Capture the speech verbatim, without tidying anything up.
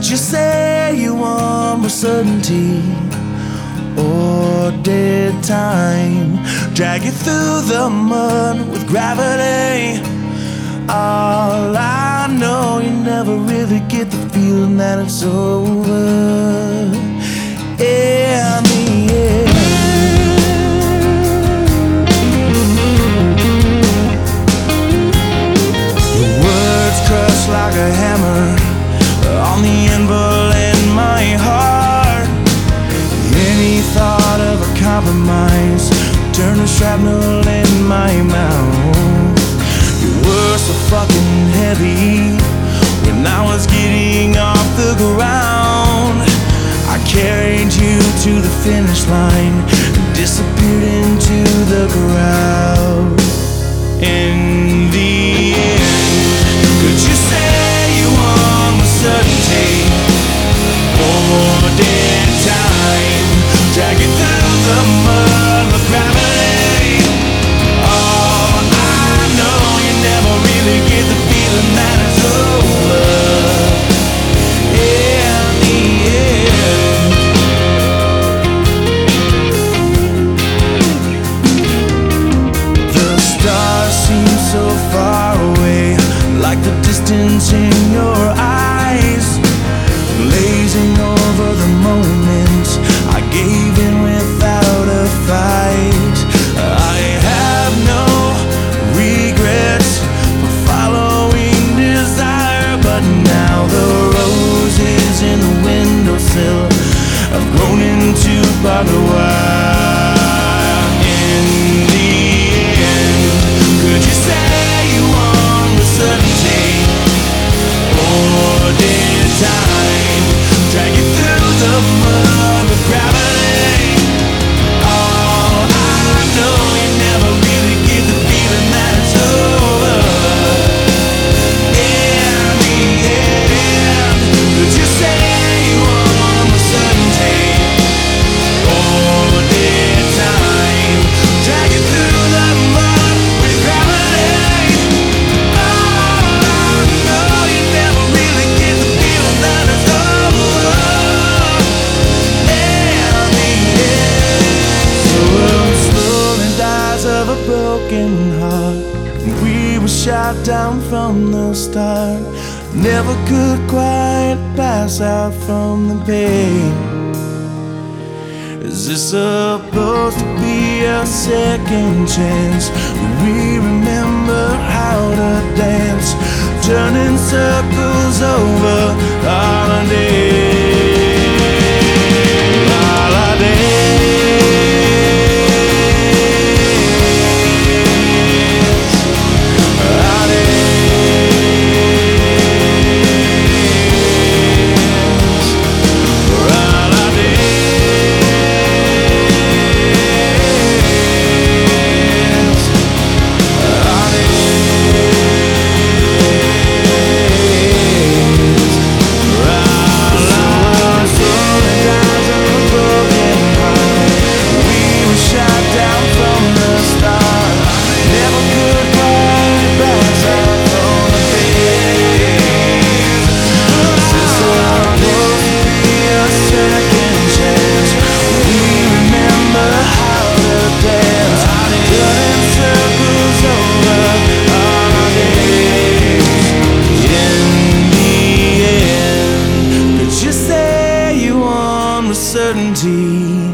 Could you say you want more certainty, or did time drag you through the mud with gravity? All I know, you never really get the feeling that it's over in the end. Your words crush like a hammer on the anvil in my heart. Any thought of a compromise turn to shrapnel in my mouth. You were so fucking heavy when I was getting off the ground. I carried you to the finish line and disappeared into the crowd. In the end, could you say you want with certainty, or did time drag you through the mud with gravity? Oh, I know you never really get the feeling that it's over in the end. The stars seem so far away, like the distance in your eyes, blazing over the moment I gave in without a fight. I have no regrets for following desire, but now the roses in the windowsill have grown into barbed wire. In the end, could you say you want with certainty, or did time drag you through the mud with gravity? Oh, I know you never really get the feeling that it's over in the end. Could you say you want with certainty, or did time drag you through the mud with gravity? Oh, I know you never really get the feeling that it's over in the end. So it slowly dies of a broken heart. We were shot down from the start, never could quite pass out from the pain. Is this supposed to be a second chance? We remember how to dance, turning circles over holidays. Certainty,